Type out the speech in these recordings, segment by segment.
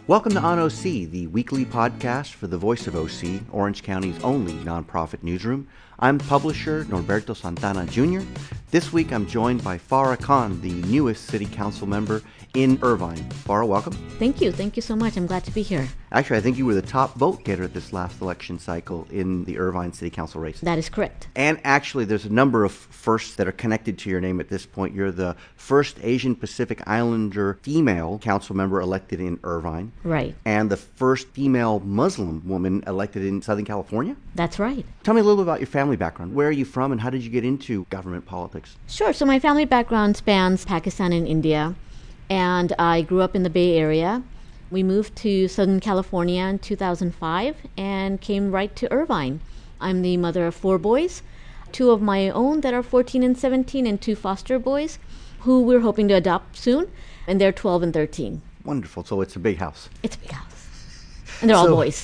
Welcome to On OC, the weekly podcast for the Voice of OC, Orange County's only nonprofit newsroom. I'm publisher Norberto Santana Jr. This week I'm joined by Farah Khan, the newest city council member in Irvine. Farah, welcome. Thank you. Thank you so much. I'm glad to be here. Actually, I think you were the top vote getter this last election cycle in the Irvine City Council race. That is correct. And actually, there's a number of firsts that are connected to your name at this point. You're the first Asian Pacific Islander female council member elected in Irvine. Right. And the first female Muslim woman elected in Southern California. That's right. Tell me a little bit about your family background. Where are you from and how did you get into government politics? Sure. So my family background spans Pakistan and India. And I grew up in the Bay Area. We moved to Southern California in 2005 and came right to Irvine. I'm the mother of 4 boys, 2 of my own that are 14 and 17, and 2 foster boys who we're hoping to adopt soon, and they're 12 and 13. Wonderful. So it's a big house. It's a big house. And they're all boys.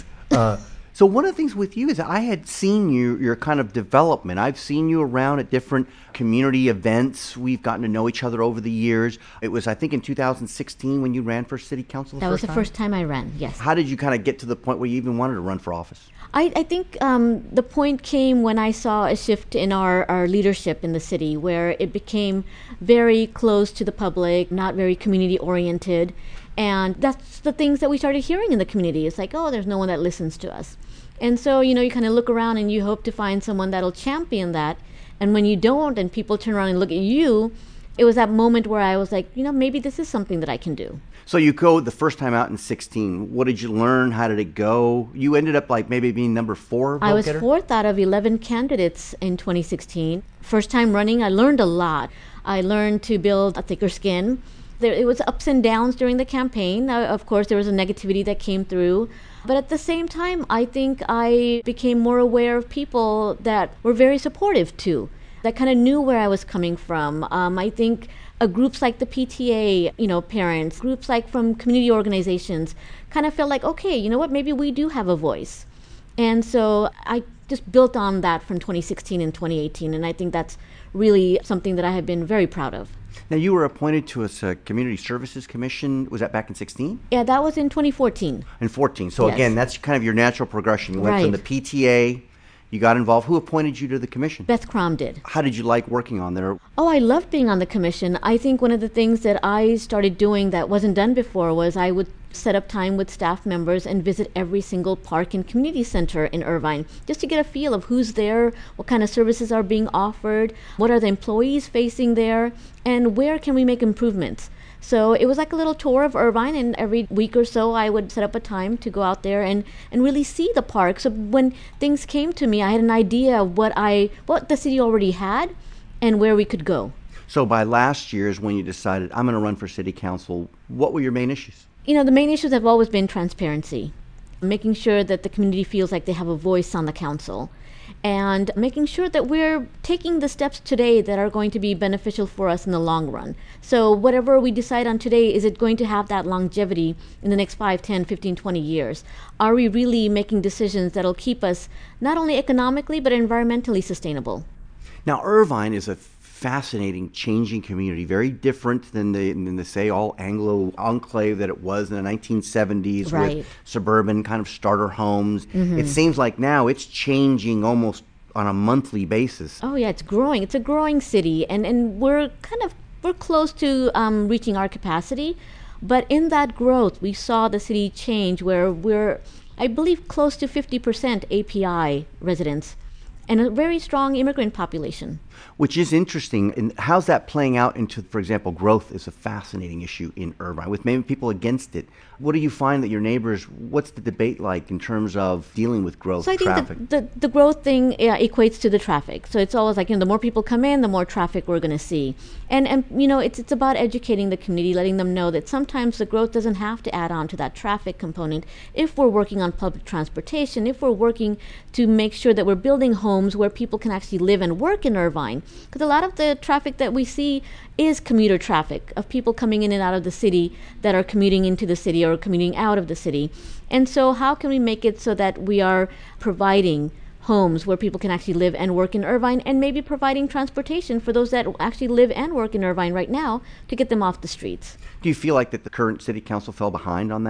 So one of the things with you is I had seen your kind of development. I've seen you around at different community events. We've gotten to know each other over the years. It was, I think, in 2016 when you ran for city council That was the first time I ran, yes. How did you kind of get to the point where you even wanted to run for office? I think the point came when I saw a shift in our leadership in the city where it became very close to the public, not very community oriented. And that's the things that we started hearing in the community. It's like, oh, there's no one that listens to us. And so, you kind of look around and you hope to find someone that'll champion that. And when you don't and people turn around and look at you, it was that moment where I was like, maybe this is something that I can do. So you go the first time out in 16. What did you learn? How did it go? You ended up maybe being number 4 vote I was getter? 4th out of 11 candidates in 2016. First time running, I learned a lot. I learned to build a thicker skin. It was ups and downs during the campaign. Of course, there was a negativity that came through. But at the same time, I think I became more aware of people that were very supportive too, that kind of knew where I was coming from. I think groups like the PTA, parents, groups like from community organizations kind of felt like, okay, you know what, maybe we do have a voice. And so I just built on that from 2016 and 2018. And I think that's really something that I have been very proud of. Now, you were appointed to a Community Services Commission. Was that back in 16? Yeah, that was in 2014. In 14. So, Yes. Again, that's kind of your natural progression. You went Right. from the PTA, you got involved. Who appointed you to the commission? Beth Crom did. How did you like working on there? Oh, I loved being on the commission. I think one of the things that I started doing that wasn't done before was I would set up time with staff members and visit every single park and community center in Irvine just to get a feel of who's there, what kind of services are being offered, what are the employees facing there, and where can we make improvements. So it was like a little tour of Irvine, and every week or so I would set up a time to go out there and really see the park. So when things came to me, I had an idea of what the city already had and where we could go. So by last year is when you decided, I'm going to run for city council. What were your main issues? The main issues have always been transparency, making sure that the community feels like they have a voice on the council, and making sure that we're taking the steps today that are going to be beneficial for us in the long run. So whatever we decide on today, is it going to have that longevity in the next 5, 10, 15, 20 years? Are we really making decisions that'll keep us not only economically but environmentally sustainable? Now, Irvine is a fascinating, changing community, very different than the say, all Anglo enclave that it was in the 1970s Right. with suburban kind of starter homes. Mm-hmm. It seems like now it's changing almost on a monthly basis. Oh yeah, it's growing. It's a growing city, and we're close to reaching our capacity. But in that growth, we saw the city change where we're, I believe, close to 50% API residents and a very strong immigrant population. Which is interesting. And how's that playing out into, for example, growth is a fascinating issue in Irvine, with maybe people against it. What do you find that your neighbors, what's the debate like in terms of dealing with growth, So I traffic? think the growth thing equates to the traffic. So it's always like, the more people come in, the more traffic we're going to see. And it's about educating the community, letting them know that sometimes the growth doesn't have to add on to that traffic component if we're working on public transportation, if we're working to make sure that we're building homes where people can actually live and work in Irvine. Because a lot of the traffic that we see is commuter traffic of people coming in and out of the city that are commuting into the city or commuting out of the city. And so how can we make it so that we are providing homes where people can actually live and work in Irvine, and maybe providing transportation for those that actually live and work in Irvine right now to get them off the streets? Do you feel like that the current city council fell behind on that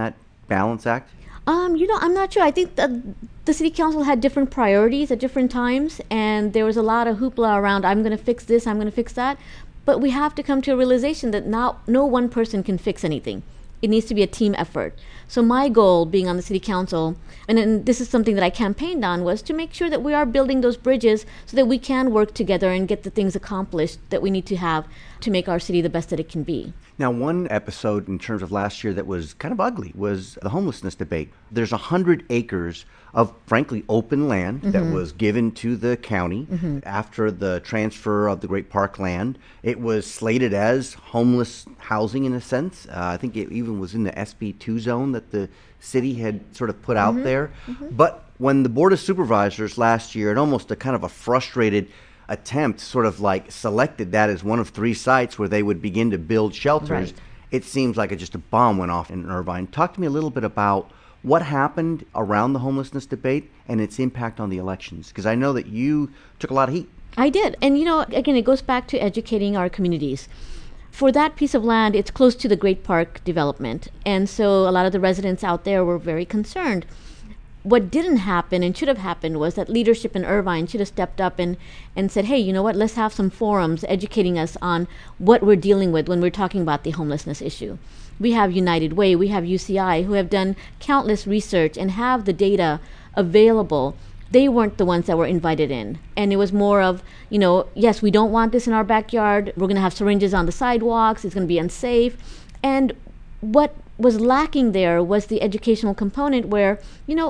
balance act? I'm not sure. I think that the city council had different priorities at different times, and there was a lot of hoopla around, I'm going to fix this, I'm going to fix that. But we have to come to a realization that now no one person can fix anything. It needs to be a team effort. So my goal being on the city council, and this is something that I campaigned on, was to make sure that we are building those bridges so that we can work together and get the things accomplished that we need to have to make our city the best that it can be. Now, one episode in terms of last year that was kind of ugly was the homelessness debate. There's 100 acres of, frankly, open land that was given to the county after the transfer of the Great Park land. It was slated as homeless housing in a sense. I think it even was in the SB2 zone that the city had sort of put out there. But when the Board of Supervisors last year, in almost a kind of a frustrated attempt, sort of like selected that as one of 3 sites where they would begin to build shelters, Right. it seems like just a bomb went off in Irvine. Talk to me a little bit about what happened around the homelessness debate and its impact on the elections, because I know that you took a lot of heat. I did. And, again, it goes back to educating our communities. For that piece of land, it's close to the Great Park development. And so a lot of the residents out there were very concerned. What didn't happen and should have happened was that leadership in Irvine should have stepped up and said, hey, you know what, let's have some forums educating us on what we're dealing with when we're talking about the homelessness issue. We have United Way, we have UCI, who have done countless research and have the data available. They weren't the ones that were invited in. And it was more of, yes, we don't want this in our backyard. We're going to have syringes on the sidewalks. It's going to be unsafe. And what was lacking there was the educational component where,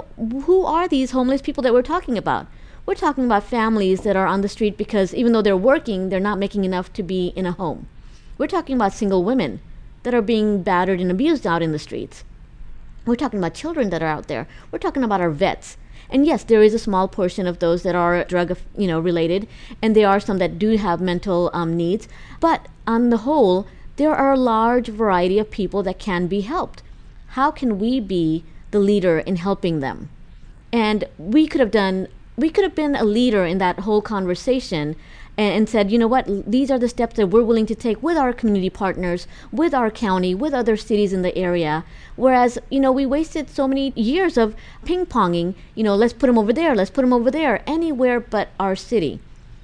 who are these homeless people that we're talking about? We're talking about families that are on the street because even though they're working, they're not making enough to be in a home. We're talking about single women that are being battered and abused out in the streets. We're talking about children that are out there. We're talking about our vets. And yes, there is a small portion of those that are drug, related, and there are some that do have mental needs. But on the whole, there are a large variety of people that can be helped. How can we be the leader in helping them? And we could have been a leader in that whole conversation and said, you know what, these are the steps that we're willing to take with our community partners, with our county, with other cities in the area. Whereas, we wasted so many years of ping-ponging, let's put them over there, let's put them over there, anywhere but our city.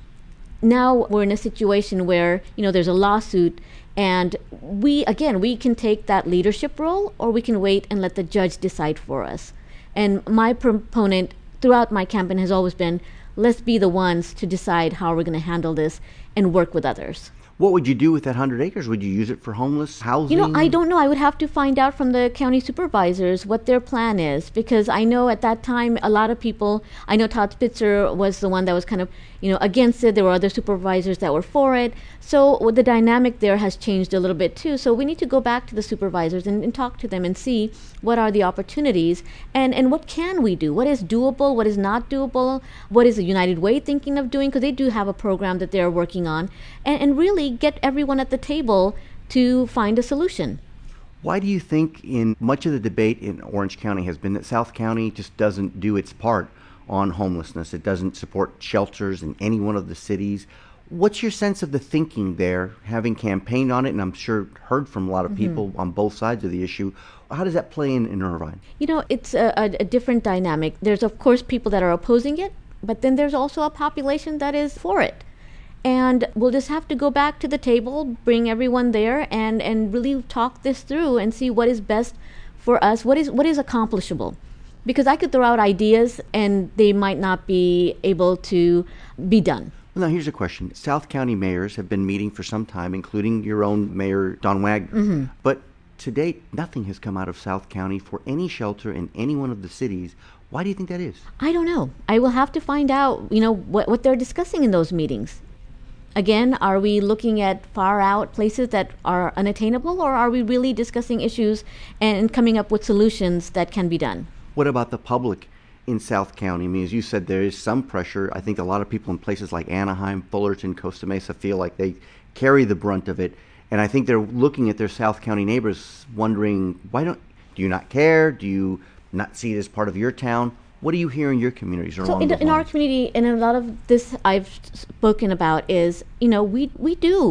Now we're in a situation where, there's a lawsuit, and we can take that leadership role, or we can wait and let the judge decide for us. And my proponent throughout my campaign has always been, let's be the ones to decide how we're going to handle this and work with others. What would you do with that 100 acres? Would you use it for homeless housing? I don't know. I would have to find out from the county supervisors what their plan is, because I know at that time a lot of people, I know Todd Spitzer was the one that was kind of, against it. There were other supervisors that were for it. So the dynamic there has changed a little bit too. So we need to go back to the supervisors and talk to them and see what are the opportunities and what can we do? What is doable? What is not doable? What is the United Way thinking of doing? Because they do have a program that they're working on, and really get everyone at the table to find a solution. Why do you think in much of the debate in Orange County has been that South County just doesn't do its part on homelessness? It doesn't support shelters in any one of the cities. What's your sense of the thinking there, having campaigned on it, and I'm sure heard from a lot of people on both sides of the issue? How does that play in Irvine? It's a different dynamic. There's, of course, people that are opposing it, but then there's also a population that is for it. And we'll just have to go back to the table, bring everyone there, and really talk this through and see what is best for us, what is accomplishable. Because I could throw out ideas and they might not be able to be done. Well, now here's a question. South County mayors have been meeting for some time, including your own mayor, Don Wagner. But to date, nothing has come out of South County for any shelter in any one of the cities. Why do you think that is? I don't know. I will have to find out, what they're discussing in those meetings. Again, are we looking at far out places that are unattainable, or are we really discussing issues and coming up with solutions that can be done? What about the public in South County? I mean, as you said, there is some pressure. I think a lot of people in places like Anaheim, Fullerton, Costa Mesa feel like they carry the brunt of it. And I think they're looking at their South County neighbors wondering, do you not care? Do you not see it as part of your town? What do you hear in your communities? So in our community, and a lot of this I've spoken about is, we do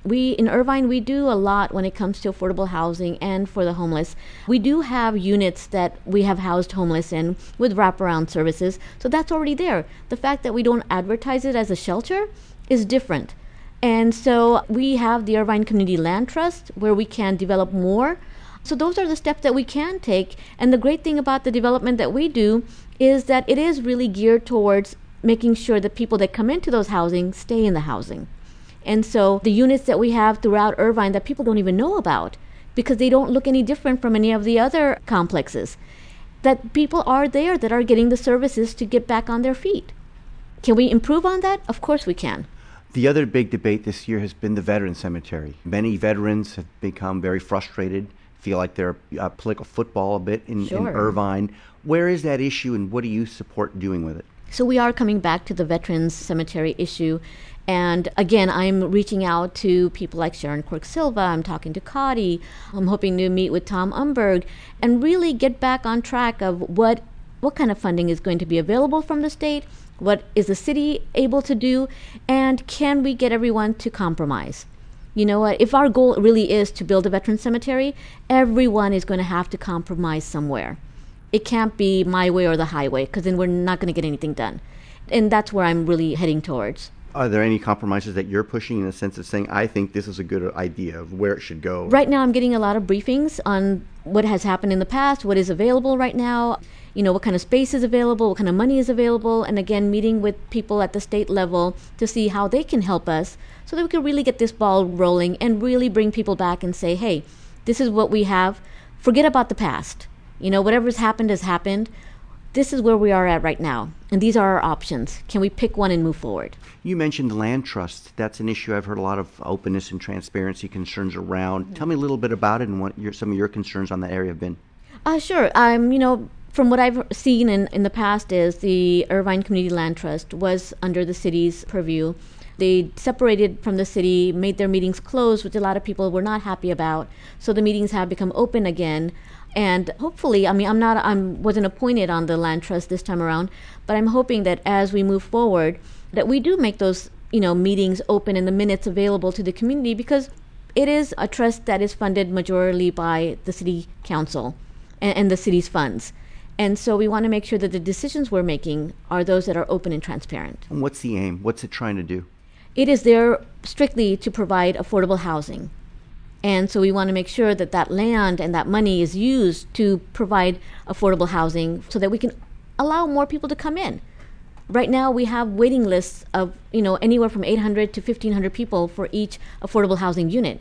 We in Irvine, we do a lot when it comes to affordable housing and for the homeless. We do have units that we have housed homeless in with wraparound services, so that's already there. The fact that we don't advertise it as a shelter is different. And so we have the Irvine Community Land Trust where we can develop more. So those are the steps that we can take. And the great thing about the development that we do is that it is really geared towards making sure that people that come into those housing stay in the housing. And so the units that we have throughout Irvine that people don't even know about because they don't look any different from any of the other complexes, that people are there that are getting the services to get back on their feet. Can we improve on that? Of course we can. The other big debate this year has been the veteran cemetery. Many veterans have become very frustrated, feel like they're political football a bit in Irvine. Where is that issue and what do you support doing with it? So we are coming back to the Veterans Cemetery issue. And again, I'm reaching out to people like Sharon Quirk Silva. I'm talking to Cotty. I'm hoping to meet with Tom Umberg and really get back on track of what kind of funding is going to be available from the state, what is the city able to do, and can we get everyone to compromise? You know what? If our goal really is to build a veteran cemetery, everyone is going to have to compromise somewhere. It can't be my way or the highway, because then we're not going to get anything done. And that's where I'm really heading towards. Are there any compromises that you're pushing in the sense of saying, I think this is a good idea of where it should go? Right now I'm getting a lot of briefings on what has happened in the past, what is available right now, you know, what kind of space is available, what kind of money is available, and again, meeting with people at the state level to see how they can help us so that we can really get this ball rolling and really bring people back and say, hey, this is what we have. Forget about the past. You know, whatever's happened has happened. This is where we are at right now, and these are our options. Can we pick one and move forward? You mentioned land trust. That's an issue I've heard a lot of openness and transparency concerns around. Mm-hmm. Tell me a little bit about it and what some of your concerns on that area have been. Sure. You know, from what I've seen in the past is the Irvine Community Land Trust was under the city's purview. They separated from the city, made their meetings closed, which a lot of people were not happy about. So the meetings have become open again. And hopefully, I mean, I wasn't appointed on the land trust this time around, but I'm hoping that as we move forward, that we do make those, you know, meetings open and the minutes available to the community, because it is a trust that is funded majorly by the city council and the city's funds. And so we want to make sure that the decisions we're making are those that are open and transparent. And what's the aim? What's it trying to do? It is there strictly to provide affordable housing. And so we want to make sure that that land and that money is used to provide affordable housing so that we can allow more people to come in. Right now we have waiting lists of, you know, anywhere from 800 to 1,500 people for each affordable housing unit.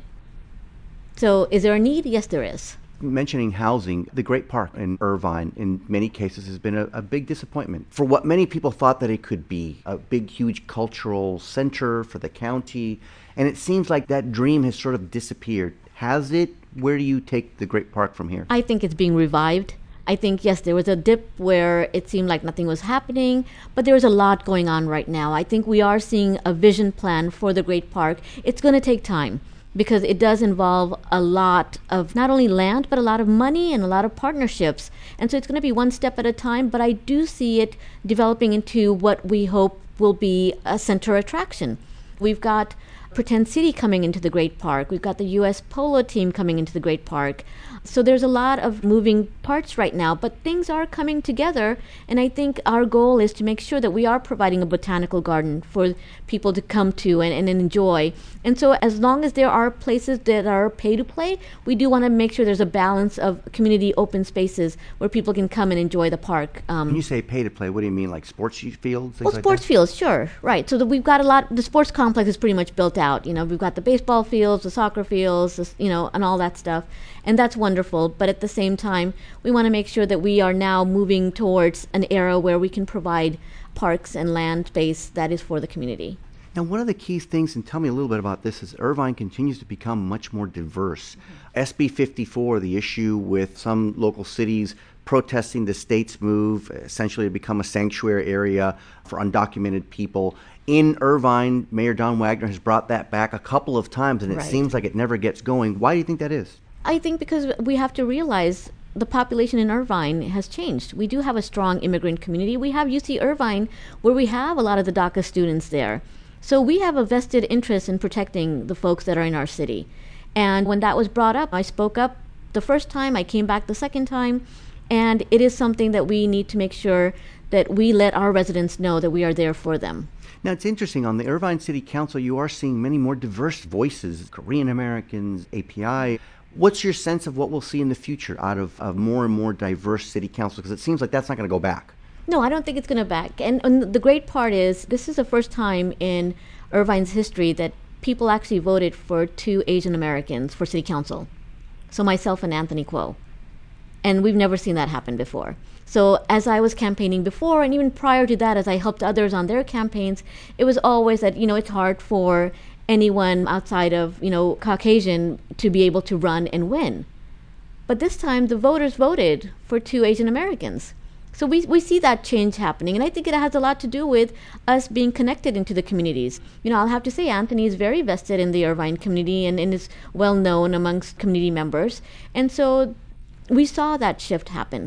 So is there a need? Yes, there is. Mentioning housing, the Great Park in Irvine in many cases has been a big disappointment for what many people thought that it could be, a big, huge cultural center for the county. And it seems like that dream has sort of disappeared. Has it? Where do you take the Great Park from here? I think it's being revived. I think, yes, there was a dip where it seemed like nothing was happening, but there's a lot going on right now. I think we are seeing a vision plan for the Great Park. It's going to take time, because it does involve a lot of not only land, but a lot of money and a lot of partnerships. And so it's going to be one step at a time, but I do see it developing into what we hope will be a center attraction. We've got Pretend City coming into the Great Park. We've got the U.S. Polo team coming into the Great Park. So there's a lot of moving parts right now, but things are coming together. And I think our goal is to make sure that we are providing a botanical garden for people to come to and enjoy. And so as long as there are places that are pay to play, we do want to make sure there's a balance of community open spaces where people can come and enjoy the park. When you say pay to play, what do you mean, like sports fields? Well, sports fields, sure, right. So we've got a lot, the sports complex is pretty much built out. You know, we've got the baseball fields, the soccer fields, you know, and all that stuff. And that's wonderful. But at the same time, we want to make sure that we are now moving towards an era where we can provide parks and land space that is for the community. Now, one of the key things, and tell me a little bit about this, is Irvine continues to become much more diverse. SB 54, the issue with some local cities protesting the state's move essentially to become a sanctuary area for undocumented people. In Irvine, Mayor Don Wagner has brought that back a couple of times, and it seems like it never gets going. Why do you think that is? I think because we have to realize the population in Irvine has changed. We do have a strong immigrant community. We have UC Irvine, where we have a lot of the DACA students there. So we have a vested interest in protecting the folks that are in our city. And when that was brought up, I spoke up the first time, I came back the second time, and it is something that we need to make sure that we let our residents know that we are there for them. Now, it's interesting, on the Irvine City Council, you are seeing many more diverse voices, Korean Americans, API. What's your sense of what we'll see in the future out of more and more diverse city councils? Because it seems like that's not going to go back. No, I don't think it's going to back. And the great part is this is the first time in Irvine's history that people actually voted for 2 Asian Americans for city council. So myself and Anthony Kuo. And we've never seen that happen before. So as I was campaigning before, and even prior to that, as I helped others on their campaigns, it was always that, it's hard for anyone outside of, Caucasian to be able to run and win. But this time, the voters voted for 2 Asian Americans. So we see that change happening, and I think it has a lot to do with us being connected into the communities. I'll have to say Anthony is very vested in the Irvine community and is well known amongst community members. And so we saw that shift happen.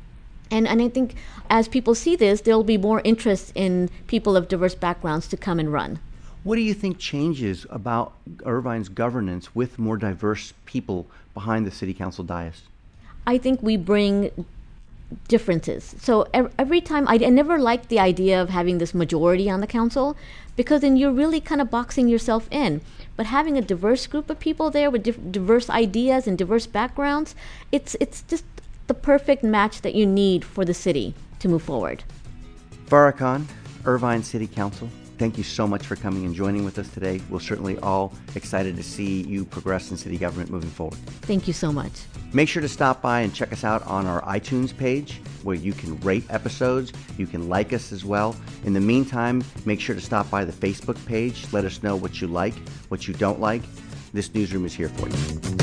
And I think as people see this, there'll be more interest in people of diverse backgrounds to come and run. What do you think changes about Irvine's governance with more diverse people behind the city council dais? I think we bring differences. So every time, I never liked the idea of having this majority on the council, because then you're really kind of boxing yourself in. But having a diverse group of people there with diverse ideas and diverse backgrounds, it's just the perfect match that you need for the city to move forward. Farah Khan, Irvine City Council, thank you so much for coming and joining with us today. We're certainly all excited to see you progress in city government moving forward. Thank you so much. Make sure to stop by and check us out on our iTunes page where you can rate episodes. You can like us as well. In the meantime, make sure to stop by the Facebook page. Let us know what you like, what you don't like. This newsroom is here for you.